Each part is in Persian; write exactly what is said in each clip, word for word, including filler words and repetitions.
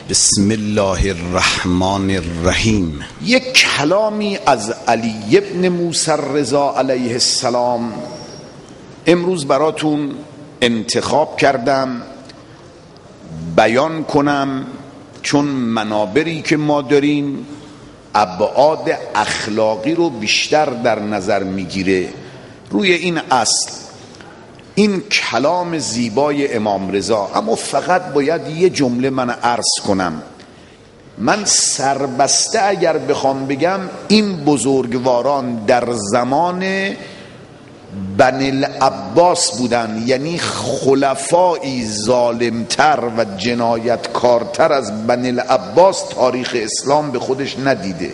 بسم الله الرحمن الرحیم. یک کلامی از علی ابن موسی رضا علیه السلام امروز براتون انتخاب کردم بیان کنم، چون منابری که ما داریم ابعاد اخلاقی رو بیشتر در نظر میگیره. روی این اصل این کلام زیبای امام رضا، اما فقط باید یه جمله من عرض کنم. من سربسته اگر بخوام بگم این بزرگواران در زمان بنی العباس بودن، یعنی خلفایی ظالمتر و جنایتکارتر از بنی العباس تاریخ اسلام به خودش ندیده.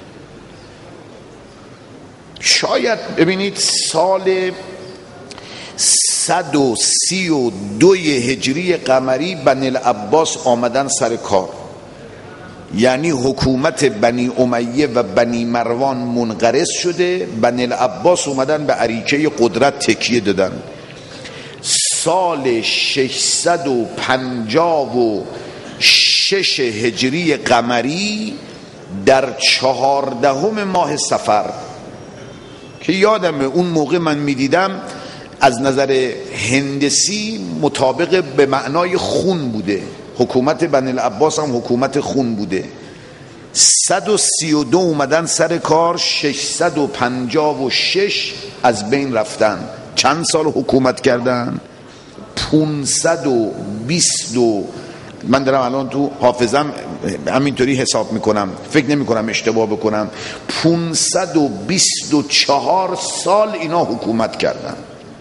شاید ببینید سال صد و سی و دوی هجری قمری بنی العباس آمدن سر کار، یعنی حکومت بنی امیه و بنی مروان منقرض شده، بنی العباس اومدن به اریکه قدرت تکیه دادن. سال ششصد و پنجاه و شش هجری قمری در چهاردهم ماه صفر که یادمه اون موقع من میدیدم از نظر هندسی مطابق به معنای خون بوده، حکومت بنی العباس هم حکومت خون بوده. صد و سی و دو اومدن سر کار، ششصد و پنجاه و شش از بین رفتن. چند سال حکومت کردن؟ پونصد و بیست و من دارم الان تو حافظم همینطوری حساب میکنم، فکر نمی کنم اشتباه بکنم، پونصد و بیست و چهار سال اینا حکومت کردن.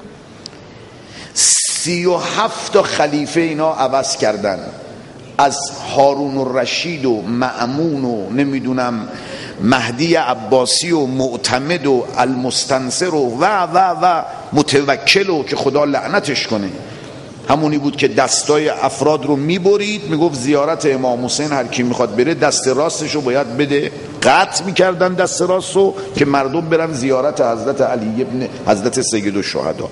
سی و هفت خلیفه اینا عوض کردن، از هارون الرشید و مأمون و نمیدونم مهدی عباسی و معتمد و المستنصر و و و و متوکل و که خدا لعنتش کنه. همونی بود که دستای افراد رو میبرید، میگفت زیارت امام حسین هر کی میخواد بره دست راستش رو باید بده. قطع میکردن دست راست رو که مردم برن زیارت حضرت علی ابن حضرت سید الشهدا.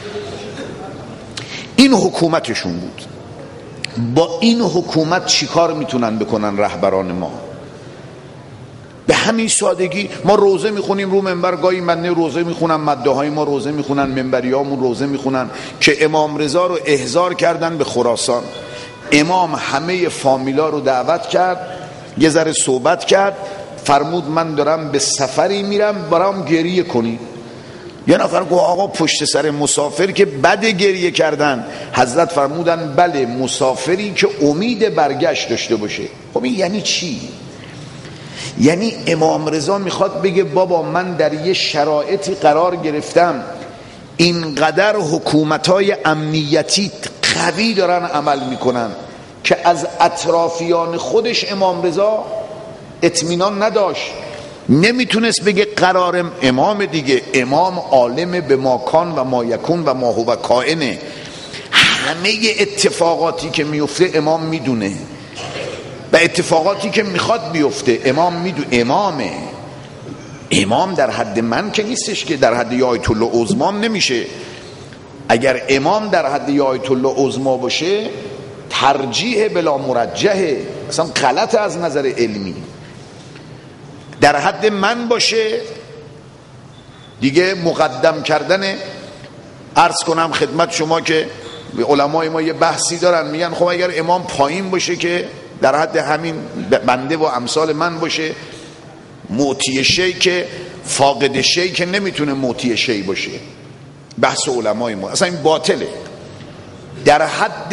این حکومتشون بود. با این حکومت چیکار میتونن بکنن رهبران ما؟ به همین سادگی ما روزه میخونیم رو منبر، گاهی من روزه میخونم، مده های ما روزه میخونن، منبریامون روزه میخونن که امام رضا رو احضار کردن به خراسان. امام همه فامیلا رو دعوت کرد، یه ذره صحبت کرد، فرمود من دارم به سفری میرم، برام گریه کنی. یه نفر گفت آقا پشت سر مسافر که بد گریه کردن. حضرت فرمودن بله، مسافری که امید برگشت داشته باشه. خب این یعنی چی؟ یعنی امام رضا میخواد بگه بابا من در یه شرایطی قرار گرفتم، اینقدر حکومتای امنیتی قوی دارن عمل میکنن که از اطرافیان خودش امام رضا اطمینان نداشت، نمیتونست بگه قرارم. امام دیگه، امام عالم به ما کان و ما یکون و ما هو کائنه. همه اتفاقاتی که میفته امام میدونه و اتفاقاتی که میخواد بیفته امام میدونه. امامه. امام در حد من که نیستش، که در حد آیت الله عظما نمیشه. اگر امام در حد آیت الله عظما باشه ترجیح بلا مرجحه، اصلا غلط از نظر علمی. در حد من باشه دیگه مقدم کردن. عرض کنم خدمت شما که علمای ما یه بحثی دارن، میگن خب اگر امام پایین باشه که در حد همین بنده و امثال من باشه، معطی شی که فاقد شی که نمیتونه معطی شی باشه. بحث علمای ما اصلا این باطله. در حد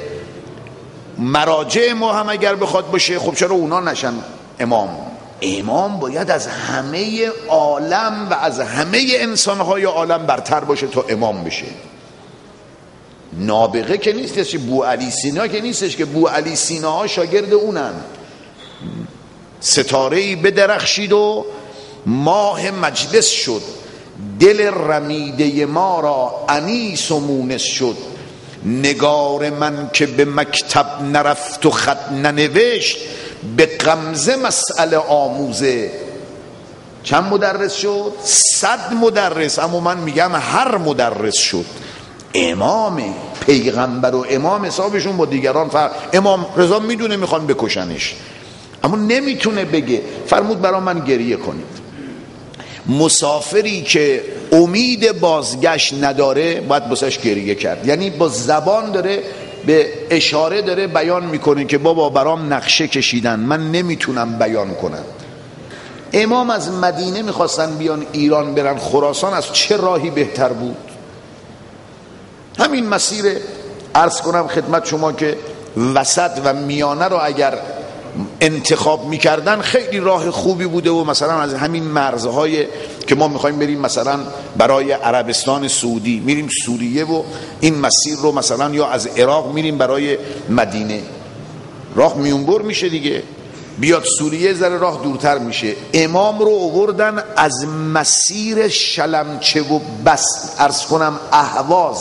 مراجع ما هم اگر بخواد باشه، خب چرا اونا نشن امام؟ امام باید از همه عالم و از همه انسانهای عالم برتر باشه تا امام بشه. نابغه که نیستش، بو علی سینا که نیستش که بو علی سینا ها شاگرد اونن. ستاره‌ای بدرخشید و ماه مجلس شد، دل رمیده ما را انیس و مونس شد. نگار من که به مکتب نرفت و خط ننوشت، به غمزه مسئله آموزه. چند مدرس شد؟ صد مدرس. اما من میگم هر مدرس شد امام پیغمبر و امام حسابشون با دیگران فرق. امام رضا میدونه میخوان بکشنش اما نمیتونه بگه فرمود برا من گریه کنید. مسافری که امید بازگشت نداره باید بسش گریه کرد، یعنی با زبان داره به اشاره داره بیان میکنه که بابا برام نقشه کشیدن من نمیتونم بیان کنم. امام از مدینه میخواستن بیان ایران برن خراسان، از چه راهی بهتر بود؟ همین مسیر عرض کنم خدمت شما که وسط و میانه رو اگر انتخاب میکردن خیلی راه خوبی بوده و مثلا از همین مرزهای که ما میخوایم بریم مثلا برای عربستان سعودی میریم سوریه و این مسیر رو مثلا یا از عراق میریم برای مدینه، راه میونبر میشه دیگه، بیاد سوریه ذره راه دورتر میشه. امام رو آوردن از مسیر شلمچه و بس عرض کنم اهواز.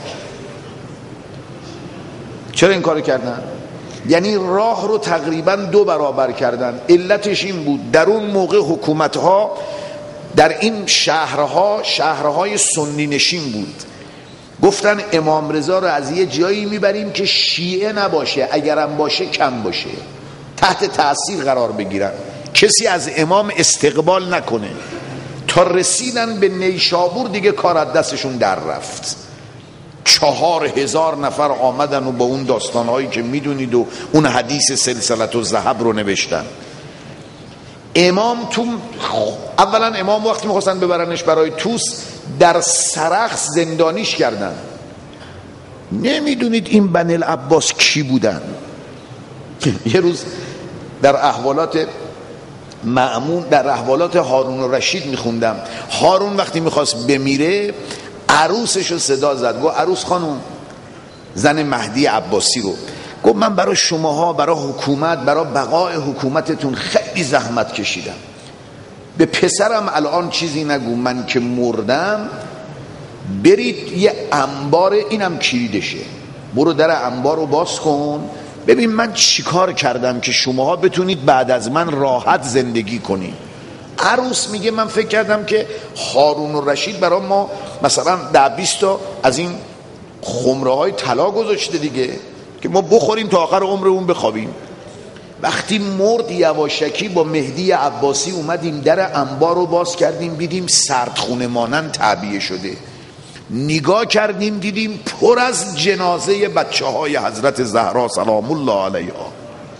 چرا این کار کردن؟ یعنی راه رو تقریبا دو برابر کردن. علتش این بود در اون موقع حکومتها در این شهرها شهرهای سنی نشین بود، گفتن امام رضا رو از یه جایی میبریم که شیعه نباشه، اگرم باشه کم باشه، تحت تأثیر قرار بگیرن، کسی از امام استقبال نکنه. تا رسیدن به نیشابور دیگه کار از دستشون در رفت. چهار هزار نفر آمدن و با اون داستانهایی که میدونید و اون حدیث سلسلت و ذهب رو نوشتن. امام تو اولا امام وقتی میخواستن ببرنش برای توس در سرخس زندانیش کردن. نمیدونید این بنی العباس کی بودن؟ یه روز در احوالات مأمون در احوالات هارون الرشید میخوندم، هارون وقتی میخواست بمیره عروسش رو صدا زد، گفت عروس خانم، زن مهدی عباسی رو، گفت من برای شماها برای حکومت برای بقای حکومتتون خیلی زحمت کشیدم، به پسرم الان چیزی نگو، من که مردم برید یه انبار، اینم کلیدشه، برو در انبار رو باز کن ببین من چیکار کردم که شماها بتونید بعد از من راحت زندگی کنید. عروس میگه من فکر کردم که هارون الرشید برای ما مثلا ده بیست تا از این خمره های طلا گذاشته دیگه که ما بخوریم تا آخر عمرمون بخوابیم. وقتی مرد یواشکی با مهدی عباسی اومدیم در انبار رو باز کردیم، دیدیم سردخونه مانند تعبیه شده، نگاه کردیم دیدیم پر از جنازه بچه های حضرت زهرا سلام الله علیها.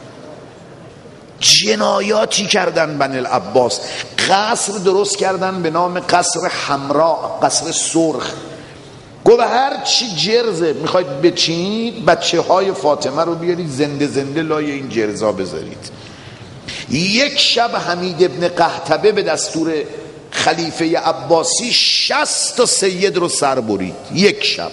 جنایاتی کردن بنی العباس، قصر درست کردن به نام قصر حمراء، قصر سرخ. گفت هر چی جرزه میخواید بچینید بچه های فاطمه رو بیارید زنده زنده لای این جرزا بذارید. یک شب حمید ابن قحطبه به دستور خلیفه عباسی شصت تا سید رو سر برید یک شب.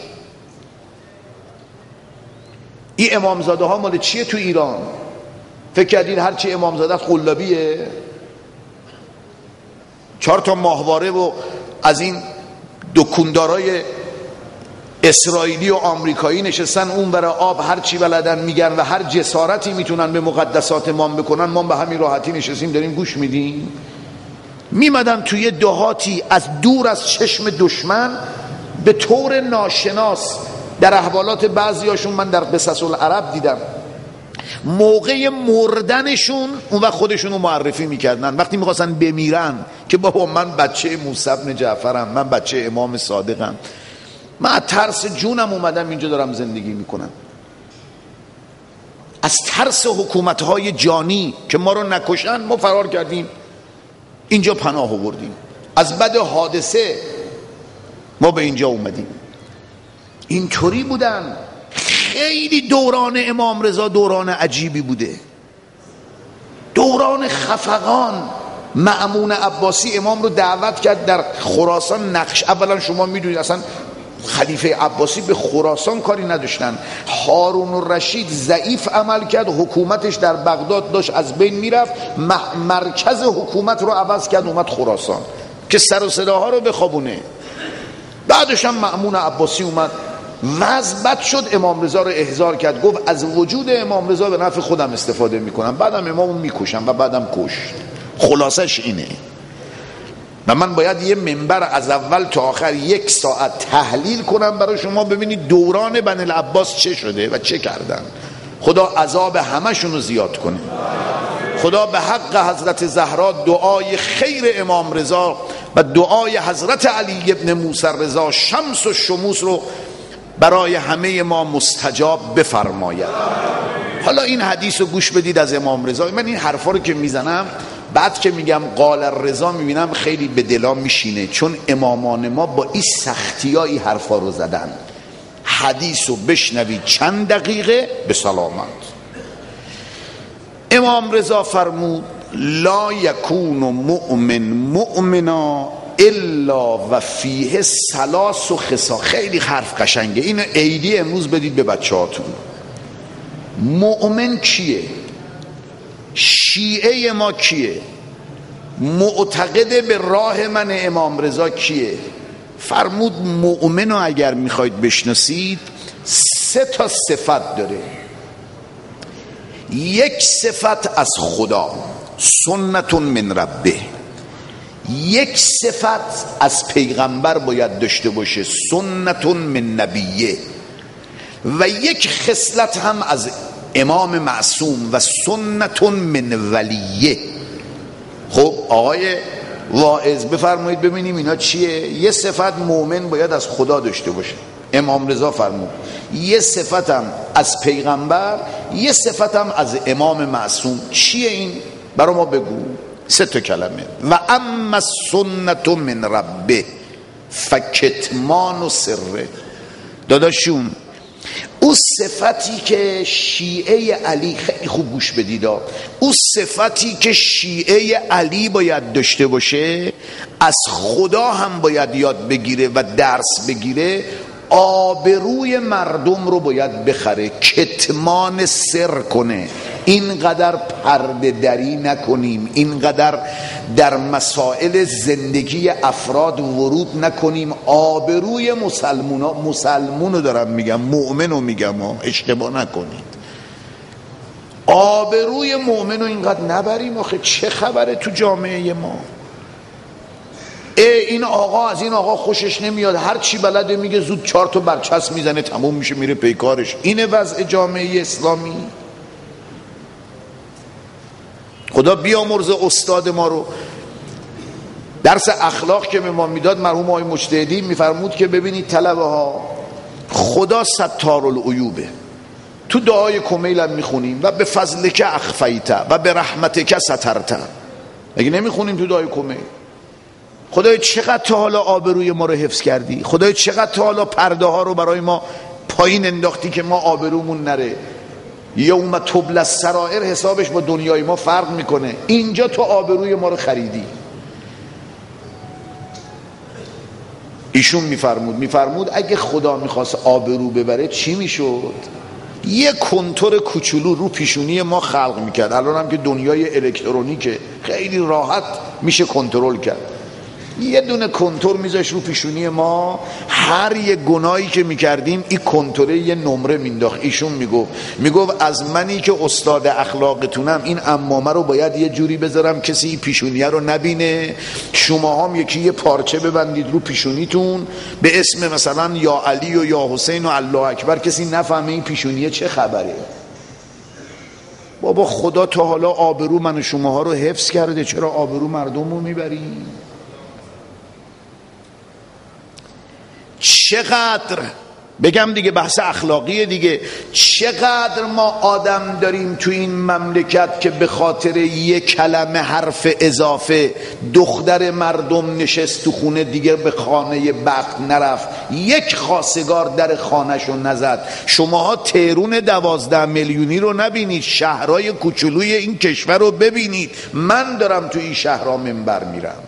این امامزاده ها مال چیه تو ایران؟ فکر کردین هرچی امامزاده قلابیه؟ چهار تا ماهواره و از این دکوندارای اسرائیلی و آمریکایی نشستن اون برای آب هرچی بلدن میگن و هر جسارتی میتونن به مقدسات امام بکنن، ما به همین راحتی نشستیم داریم گوش میدیم. میمدن توی دهاتی از دور از چشم دشمن به طور ناشناس، در احوالات بعضیاشون من در قصص العرب دیدم، موقع مردنشون اون وقت خودشون رو معرفی میکردن وقتی میخواستن بمیرن که بابا من بچه موسی بن جعفرم، من بچه امام صادقم، من از ترس جونم اومدم اینجا دارم زندگی میکنم، از ترس حکومتهای جانی که ما رو نکشن ما فرار کردیم اینجا پناه آوردیم، از بد حادثه ما به اینجا اومدیم. اینطوری بودن. خیلی دوران امام رضا دوران عجیبی بوده، دوران خفقان. مأمون عباسی امام رو دعوت کرد در خراسان نقش. اولا شما میدونید اصلا خلیفه عباسی به خراسان کاری نداشتن. هارون الرشید ضعیف عمل کرد، حکومتش در بغداد داشت از بین میرفت، مرکز حکومت رو عوض کرد اومد خراسان که سر و صداها رو بخوابونه. بعدش هم مأمون عباسی اومد، وضع بد شد، امام رضا رو احضار کرد، گفت از وجود امام رضا به نفع خودم استفاده میکنم، بعدم امامو میکشم و بعدم کشت. خلاصش اینه. و من باید یه منبر از اول تا آخر یک ساعت تحلیل کنم برای شما ببینید دوران بنی العباس چه شده و چه کردن. خدا عذاب همشون رو زیاد کنه. خدا به حق حضرت زهرا دعای خیر امام رضا و دعای حضرت علی ابن موسی رضا شمس و شموس رو برای همه ما مستجاب بفرماید. حالا این حدیث رو گوش بدید از امام رضا. من این حرفا رو که میزنم بعد که میگم قال الرضا میبینم خیلی به دلا میشینه، چون امامان ما با این سختیایی حرفا رو زدن. حدیث رو بشنوید چند دقیقه به سلامت. امام رضا فرمود لا یکون مؤمن مؤمنا الا و فیه ثلاث و خصال. خیلی حرف قشنگه، اینو عیدی امروز بدید به بچه هاتون. مؤمن کیه؟ شیعه ما کیه؟ معتقد به راه من امام رضا کیه؟ فرمود مؤمن رو اگر میخواید بشناسید سه تا صفت داره. یک صفت از خدا، سنت من ربه. یک صفت از پیغمبر باید داشته باشه، سنت من نبیه. و یک خصلت هم از امام معصوم و سنت من ولیه. خب آقای واعظ بفرمایید ببینیم اینا چیه؟ یه صفت مؤمن باید از خدا داشته باشه، امام رضا فرمود. یه صفت هم از پیغمبر، یه صفت هم از امام معصوم. چیه این؟ برای ما بگو. سه تا کلمه. و اما سنت من ربه فکتمان و سره. داداشون او صفتی که شیعه علی، خیلی خوب گوش بدید، او صفتی که شیعه علی باید داشته باشه از خدا هم باید یاد بگیره و درس بگیره. آبروی مردم رو باید بخره، کتمان سر کنه، اینقدر پرده دری نکنیم، اینقدر در مسائل زندگی افراد ورود نکنیم. آبروی مسلمون ها، مسلمون رو دارم میگم، مؤمن رو میگم، اشتباه نکنید. آبروی مؤمن رو اینقدر نبریم. آخه چه خبره تو جامعه ما؟ این آقا از این آقا خوشش نمیاد، هر چی بلده میگه، زود چهار تا برچسب میزنه، تموم میشه، میره پیکارش. اینه وضع جامعه اسلامی. خدا بیامرزه استاد ما رو. درس اخلاق که به ما میداد مرحوم آقای مجتهدی میفرمود که ببینید طلبه ها، خدا ستار العیوبه. تو دعای کمیل هم میخونیم و به فضلک اخفیت و به رحمتک سترت. اگه نمیخونیم تو دعای کمیل؟ خدای چقدر تا حالا آبروی ما رو حفظ کردی؟ خدای چقدر تا حالا پرده ها رو برای ما پایین انداختی که ما آبرومون نره؟ یوم تبلی السرائر حسابش با دنیای ما فرق میکنه. اینجا تو آبروی ما رو خریدی. ایشون میفرمود میفرمود اگه خدا میخواست آبرو ببره چی میشد؟ یه کنتور کوچولو رو پیشونی ما خلق میکرد. الان هم که دنیای الکترونیکه خیلی راحت میشه کنترل کرد. یه دونه کنتور میذاش رو پیشونی ما، هر یه گناهی که میکردیم این کنتوره یه نمره مینداخت. ایشون میگفت میگفت از منی که استاد اخلاقتونم این عمامه رو باید یه جوری بذارم کسی پیشونیه رو نبینه. شما هم یکی یه پارچه ببندید رو پیشونیتون به اسم مثلا یا علی و یا حسین و الله اکبر، کسی نفهمه این پیشونیه چه خبره. بابا خدا تا حالا آبرو من و شماها رو حفظ کرده، چرا آبرو مردم رو میبریم؟ چقدر بگم دیگه، بحث اخلاقیه دیگه، چقدر ما آدم داریم تو این مملکت که به خاطر یک کلمه حرف اضافه دختر مردم نشست تو خونه دیگه به خانه بخت نرفت، یک خواستگار در خانهشو نزد. شماها تهرون دوازده میلیونی رو نبینید، شهرهای کوچولوی این کشور رو ببینید. من دارم تو این شهرها منبر میرم،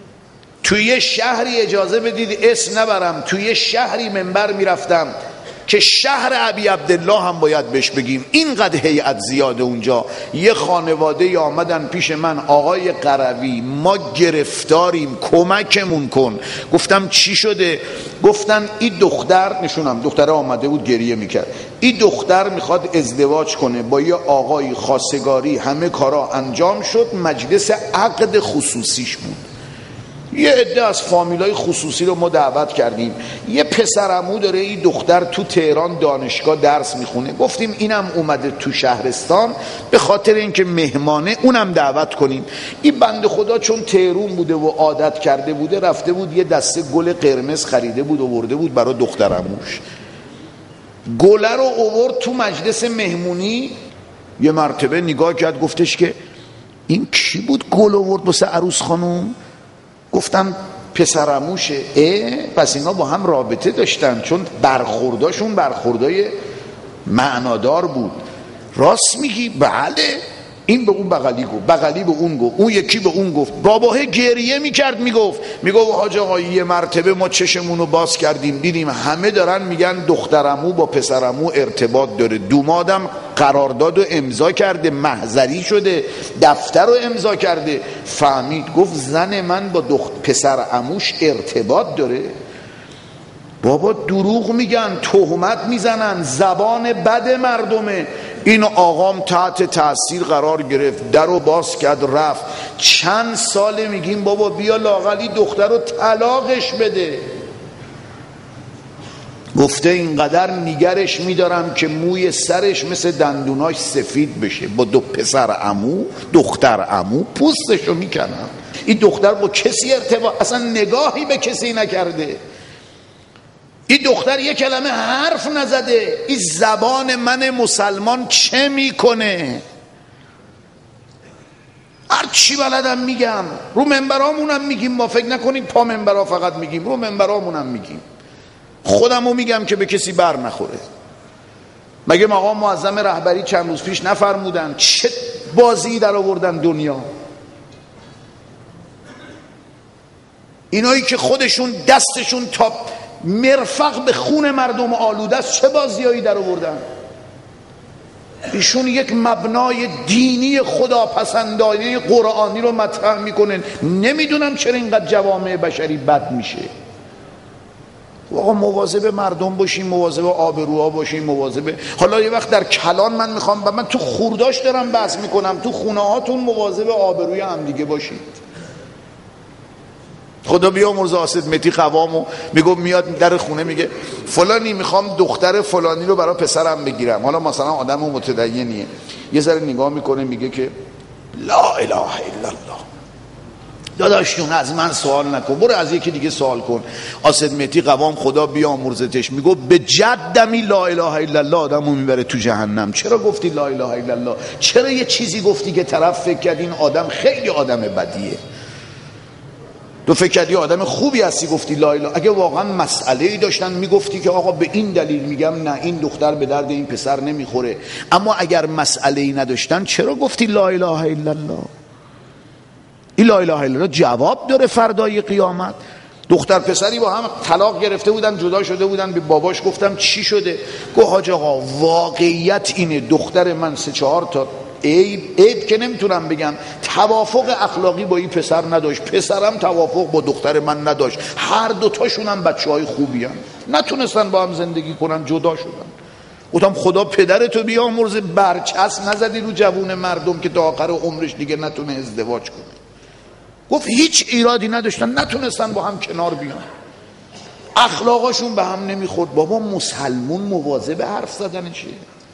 توی یه شهری اجازه بدید اسم نبرم، توی یه شهری منبر میرفتم که شهر ابی عبدالله هم باید بهش بگیم. اینقدر هیئت زیاده اونجا. یه خانواده آمدن پیش من، آقای قروی ما گرفتاریم کمکمون کن. گفتم چی شده؟ گفتن این دختر، نشونم دختر آمده بود گریه میکرد، این دختر میخواد ازدواج کنه با یه آقای خواستگاری، همه کارا انجام شد، مجلس عقد خصوصیش بود. یه عده از فامیلای خصوصی رو ما دعوت کردیم. یه پسرعمو داره این دختر تو تهران دانشگاه درس میخونه، گفتیم اینم اومده تو شهرستان به خاطر اینکه مهمانه اونم دعوت کنیم. این بنده خدا چون تهرون بوده و عادت کرده بوده، رفته بود یه دسته گل قرمز خریده بود آورده بود برای دخترعموش. گله رو آورد تو مجلس مهمونی، یه مرتبه نگاه کرد گفتش که این کی بود گل آورد واسه عروس خانم؟ گفتم پسرعموشه. اه پس اینا با هم رابطه داشتن، چون برخورداشون برخوردای معنادار بود. راست میگی؟ بله. این به اون بغلی گفت، بغلی به اون گفت، اون یکی به اون گفت. باباه گریه میکرد، میگفت میگفت حاج آقا یه مرتبه ما چشمونو باز کردیم دیدیم همه دارن میگن دخترعمو با پسرعمو ارتباط داره، دومادم قرارداد رو امضا کرده، محضری شده، دفتر رو امضا کرده. فهمید گفت زن من با دختر پسرعموش ارتباط داره. بابا دروغ میگن، تهمت میزنن، زبان بد مردمه. این آقام تحت تاثیر قرار گرفت، در رو باز کرد رفت. چند ساله میگیم بابا بیا لااقل دختر رو طلاقش بده. گفته اینقدر نیگرش میدارم که موی سرش مثل دندوناش سفید بشه. با دو پسر عمو دختر عمو پوستشو میکنم. این دختر با کسی ارتباط اصلا نگاهی به کسی نکرده. این دختر یک کلمه حرف نزده. این زبان من مسلمان چه میکنه؟ هر چی بلدم میگم، رو منبرامونم میگیم. ما فکر نکنید پا منبرا فقط میگیم، رو منبرامونم میگیم. خودمو میگم که به کسی بر نخوره. مگه آقا معظم رهبری چند روز پیش نفرمودن چه بازی در آوردن دنیا؟ اینایی که خودشون دستشون تا مرفق به خون مردم آلوده است چه بازیایی در آوردن؟ ایشون یک مبنای دینی خداپسندانه قرآنی رو مطرح میکنن. نمیدونم چرا اینقدر جوامع بشری بد میشه. آقا مواظب مردم باشیم، مواظب آبروها باشیم، مواظب. حالا یه وقت در کلان من میخوام و من تو خورداش دارم بحث میکنم، تو خونه هاتون مواظب آبروی هم دیگه باشید. خدا بیامرزه آسد متی قوامو میگم میاد در خونه میگه فلانی میخوام دختر فلانی رو برای پسرم بگیرم. حالا مثلا آدم متدینیه، یه ذره نگاه میکنه میگه که لا اله الا الله. داداش جون از من سوال نکن، برو از یکی دیگه سوال کن. آسد متی قوام خدا بیامرزتش میگه به جدمی لا اله الا الله آدمو میبره تو جهنم. چرا گفتی لا اله الا الله؟ چرا یه چیزی گفتی که طرف فکر کرد این آدم خیلی آدم بدیه؟ تو فکر کردی آدم خوبی هستی گفتی لا اله. اگه واقعا مسئله‌ای داشتن میگفتی که آقا به این دلیل میگم نه این دختر به درد این پسر نمیخوره. اما اگر مسئله‌ای نداشتن چرا گفتی لا اله الا الله؟ این لا اله الا الله جواب داره فردای قیامت. دختر پسری با هم طلاق گرفته بودن، جدا شده بودن، به باباش گفتم چی شده؟ گفت حاج آقا واقعیت اینه دختر من سه چهار تا عیب عیب که نمیتونم بگم، توافق اخلاقی با این پسر نداشت، پسرم توافق با دختر من نداشت، هر دوتاشون هم بچه های خوبی هم. نتونستن با هم زندگی کنن، جدا شدن. گفتم خدا پدرتو بیامرزه، برچسب نزدی رو جوون مردم که تا آخر عمرش دیگه نتونه ازدواج کنه. گفت هیچ ایرادی نداشتن، نتونستن با هم کنار بیان، اخلاقاشون به هم نمیخورد. بابا مسلمون مواظب حرف زدنشه.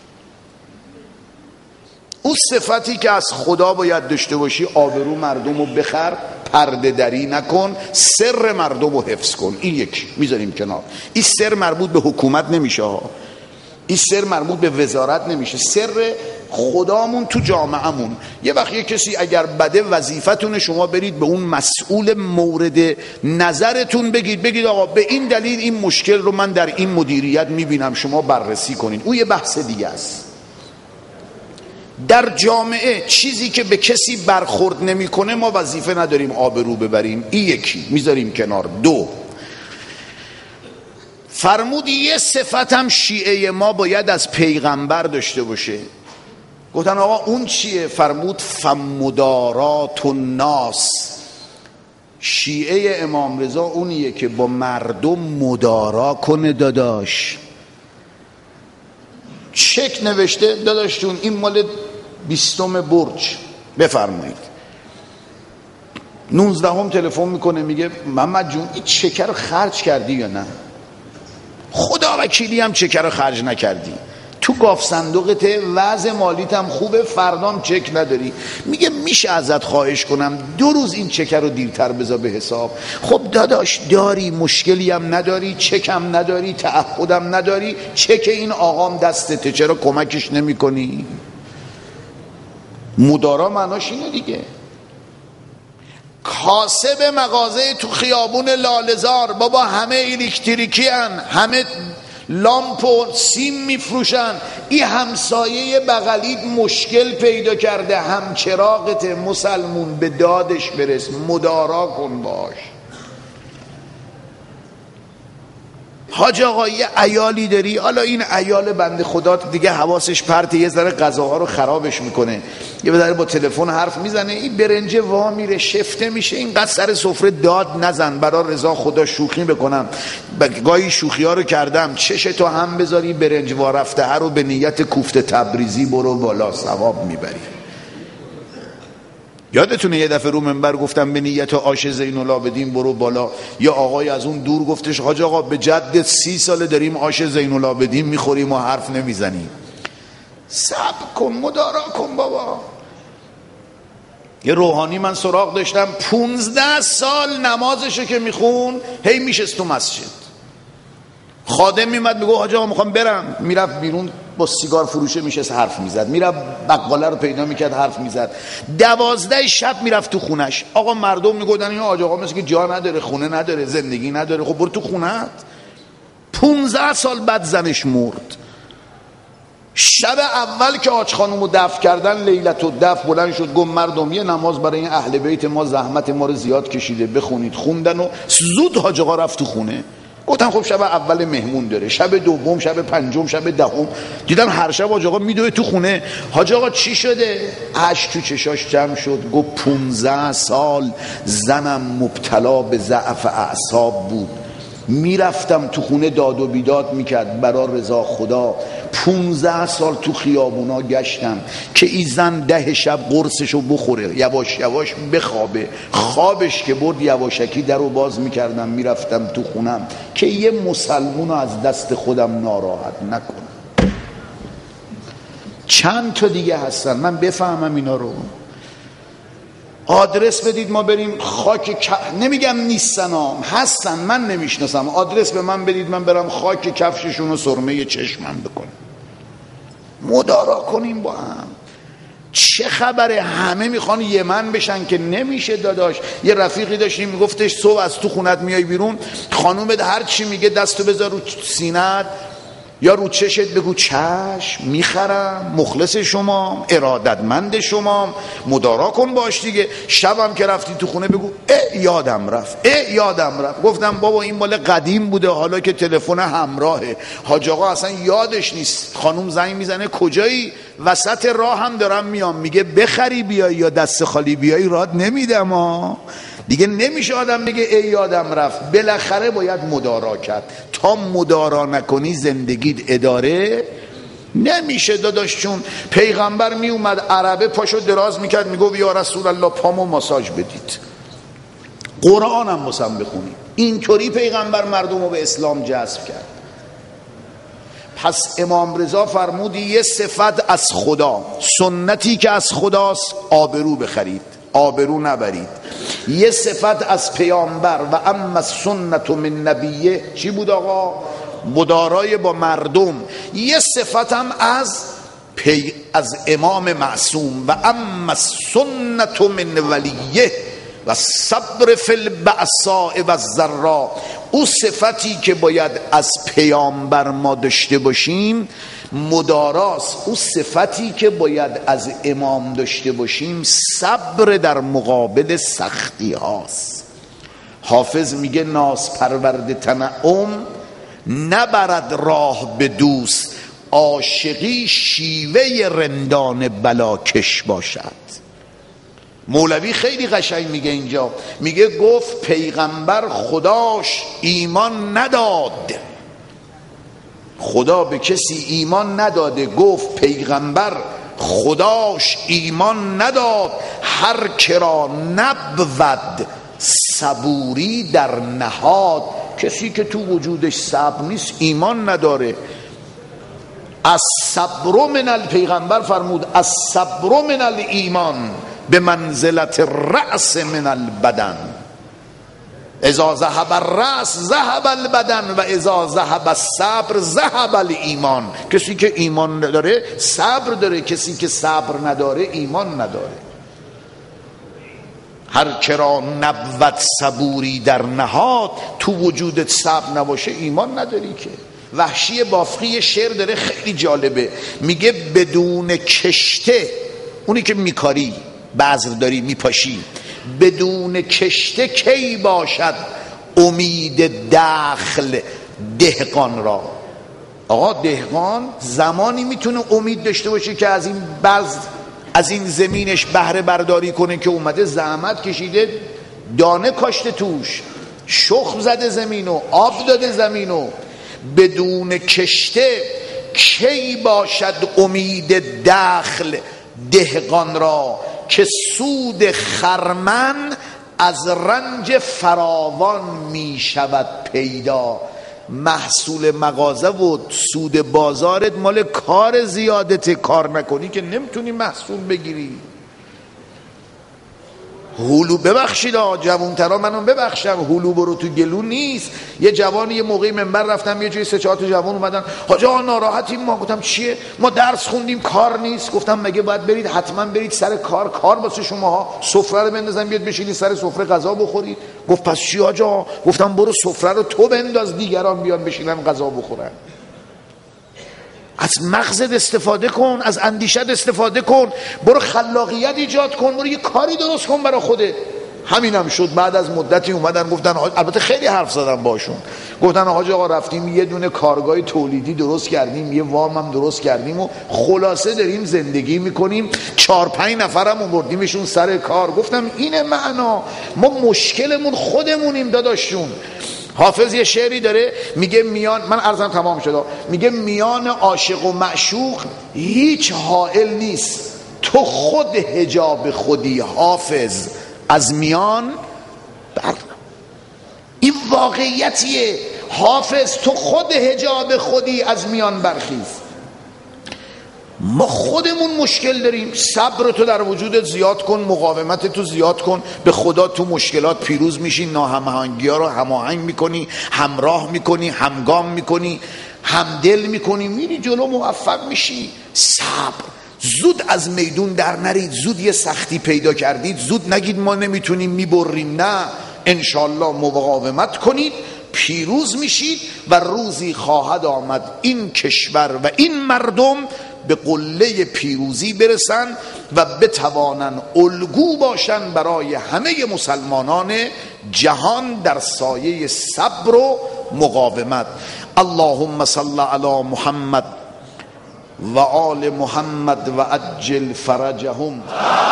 اون صفتی که از خدا باید داشته باشی، آبرو مردم رو بخر، پرده دری نکن، سر مردم رو حفظ کن. این یکی میذاریم کنار. این سر مربوط به حکومت نمیشه ها، این سر مربوط به وزارت نمیشه، سر خدامون تو جامعهمون. یه وقت یه کسی اگر بده وظیفتون شما برید به اون مسئول مورد نظرتون بگید بگید آقا به این دلیل این مشکل رو من در این مدیریت میبینم، شما بررسی کنین. اون یه بحث دیگه است. در جامعه چیزی که به کسی برخورد نمیکنه ما وظیفه نداریم آبرو ببریم. این یکی میذاریم کنار. دو، فرمود یه صفت هم شیعه ما باید از پیغمبر داشته باشه. گفتن آقا اون چیه؟ فرمود فمدارات الناس. شیعه امام رضا اونیه که با مردم مدارا کنه. داداش چک نوشته داداش جون این مال بیستم برج بفرمایید. نوزدهم تلفن میکنه میگه محمد جون این چک رو خرج کردی یا نه؟ خدا وکیلی هم چک رو خرج نکردی، تو گاف صندوقت وضع مالیت هم خوبه، فردام چک نداری. میگه میشه ازت خواهش کنم دو روز این چک رو دیرتر بذار به حساب؟ خب داداش داری، مشکلی هم نداری، چک هم نداری، تعهدم نداری، چک این آقام دستته، چرا کمکش نمی کنی؟ مدارا معناش اینه دیگه. کاسب مغازه تو خیابون لاله‌زار، بابا همه الکتریکی هن، همه لامپ و سیم میفروشن، این همسایه بغلیت مشکل پیدا کرده، همچراغت، مسلمون به دادش برس، مدارا کن باش. حاج آقا یه عیالی داری، حالا این عیال بنده خدا دیگه حواسش پرته، یه ذره غذاها رو خرابش میکنه، یه ذره با تلفن حرف میزنه، این برنجه وا میره شفته میشه، اینقدر سر سفره داد نزن، برا رضا خدا شوخی بکنم، گاهی شوخی ها رو کردم، چش تو هم بذاری برنج وا رفته هر رو به نیت کوفته تبریزی برو بالا، ثواب میبری. یادتونه یه دفعه رو منبر گفتم به نیت آش زین العابدین برو بالا، یا آقای از اون دور گفتش حاج آقا به جد سی ساله داریم آش زین العابدین میخوریم و حرف نمیزنیم. صبر کن، مدارا کن بابا. یه روحانی من سراغ داشتم پونزده سال نمازشو که میخون هی میشست تو مسجد، خادم میمد میگو حاج آقا میخوام برم، میرفت بیرون با سیگار فروشه میشست حرف میزد، میرفت بقاله رو پیدا میکرد حرف میزد، دوازده شب میرفت تو خونش. آقا مردم میگفتن این حاج آقا مثل که جا نداره، خونه نداره، زندگی نداره. خب برو تو خونت. پونزده سال بعد زنش مرد. شب اول که حاج خانومو دفن کردن، لیلت و دفن، بلند شد گفت مردم یه نماز برای این اهل بیت ما زحمت ما رو زیاد کشیده بخونید. خوندن و زود حاج آقا رفت تو خونه. گفتن خب شب اول مهمون داره، شب دوم، شب پنجم، شب دهم. دیدن هر شب حاج آقا میدوه تو خونه. حاج آقا چی شده؟ اشک تو چشاش جمع شد، گفت پونزده سال زنم مبتلا به ضعف اعصاب بود، میرفتم تو خونه داد و بیداد میکرد برا رضا خدا. پونزده سال تو خیابونا گشتم که این زن ده شب قرصشو بخوره، یواش یواش بخوابه. خوابش که برد یواشکی در رو باز میکردم میرفتم تو خونم که یه مسلمونو از دست خودم ناراحت نکنم. چند تا دیگه هستن من بفهمم اینا رو. آدرس بدید ما بریم خاک ک... نمیگم نیستن هم هستن، من نمیشناسم، آدرس به من بدید من برم خاک کفششون و سرمه چشمم بکنم. مدارا کنیم با هم. چه خبره؟ همه میخوان یمن بشن که نمیشه داداش. یه رفیقی داشتیم میگفتش صبح از تو خونت میای بیرون، خانومت هر چی میگه دستو بذار رو سینت یا رو چشت بگو چشم میخرم، مخلص شما، ارادتمند شما، مدارا کن باش دیگه. شبم که رفتی تو خونه بگو اه یادم رفت، اه یادم رفت. گفتم بابا این مال قدیم بوده، حالا که تلفن همراهه. حاج آقا اصلا یادش نیست. خانوم زنگ میزنه کجایی؟ وسط راه هم دارم میام. میگه بخری بیای یا دست خالی بیای راد نمیدم ها. دیگه نمیشه آدم بگه ای یادم رفت. بالاخره باید مدارا کرد. تا مدارا نکنی زندگیت اداره نمیشه داداش. چون پیغمبر می اومد عربه پاشو دراز میکرد میگو یا رسول الله پامو ماساژ بدید، قرآن هم بسم بخونید. اینطوری پیغمبر مردم رو به اسلام جذب کرد. پس امام رضا فرمودی یه صفت از خدا، سنتی که از خداست آبرو بخرید، آبرو نبرید. یه صفت از پیامبر و اما سنت من نبیه چی بود آقا؟ مدارای با مردم. یه صفت هم از پی از امام معصوم و اما سنت من ولیه و صبر فی البأساء و الضراء. او صفتی که باید از پیامبر ما داشته باشیم مداراست. او صفتی که باید از امام داشته باشیم صبر در مقابل سختی هاست. حافظ میگه ناز پرورد تنعم نبرد راه به دوست، عاشقی شیوه رندان بلاکش باشد. مولوی خیلی قشنگ میگه اینجا، میگه گفت پیغمبر خداش ایمان نداد، خدا به کسی ایمان نداده، گفت پیغمبر خداش ایمان نداد، هر کرا نبود صبوری در نهاد، کسی که تو وجودش صبر نیست ایمان نداره. از صبر من الپیغمبر فرمود از صبر من الایمان به منزلت رأس من البدن، اذا ذهب الرأس ذهب البدن و اذا ذهب الصبر ذهب الایمان. کسی که ایمان نداره صبر داره، کسی که صبر نداره ایمان نداره. هر کرا نبود صبوری در نهاد، تو وجودت صبر نباشه ایمان نداری که. وحشی بافقی شعر داره خیلی جالبه، میگه بدون کشته، اونی که میکاری بذر داری میپاشی، بدون کشته کی باشد امید دخل دهقان را. آقا دهقان زمانی میتونه امید داشته باشه که از این بذر از این زمینش بهره برداری کنه که اومده زحمت کشیده دانه کاشته توش، شخم زده زمینو، آب داده زمینو. بدون کشته کی باشد امید دخل دهقان را، که سود خرمن از رنج فراوان می شود پیدا. محصول مغازه و سود بازارت مال کار زیادت، کار نکنی که نمیتونی محصول بگیری. هلو ببخشید جوانترا منو ببخشم، هلو برو تو گلو نیست. یه جوانی یه موقعی منبر رفتم، یه جای سه چهار تا جوان اومدن، حاج آقا ناراحتیم ما. گفتم چیه؟ ما درس خوندیم کار نیست. گفتم مگه باید برید حتما برید سر کار؟ کار واسه شماها سفره رو بندازن بیاد بشینید سر سفره غذا بخورید. گفت پس چی حاج آقا؟ گفتم برو سفره رو تو بنداز دیگران بیان بشینن غذا بخورن. از مغزت استفاده کن، از اندیشت استفاده کن، برو خلاقیت ایجاد کن، برو یه کاری درست کن برای خودت. همینم هم شد. بعد از مدتی اومدن گفتن، البته خیلی حرف زدم باشون، گفتن حاج آقا رفتیم یه دونه کارگاه تولیدی درست کردیم، یه وام هم درست کردیم و خلاصه داریم زندگی میکنیم، چهار پنج نفرم آوردیمشون سر کار. گفتم اینه معنا، ما مشکلمون خودمونیم داداشون. حافظ یه شعری داره میگه میان، من عرضم تمام شده، میگه میان عاشق و معشوق هیچ حائل نیست، تو خود حجاب خودی حافظ از میان بر. این واقعیتیه حافظ، تو خود حجاب خودی از میان برخیز. ما خودمون مشکل داریم. صبر تو در وجودت زیاد کن، مقاومت تو زیاد کن، به خدا تو مشکلات پیروز میشی، ناهماهنگی ها رو هماهنگ میکنی، همراه میکنی، همگام میکنی، همدل میکنی، میری جلو موفق میشی. صبر. زود از میدون در نرید، زود یه سختی پیدا کردید زود نگید ما نمیتونیم میبریم، نه، انشالله مقاومت کنید، پیروز میشید و روزی خواهد آمد این کشور و این مردم به قله پیروزی برسن و بتوانن الگو باشن برای همه مسلمانان جهان در سایه صبر و مقاومت. اللهم صل علی محمد و آل محمد و عجل فرجهم.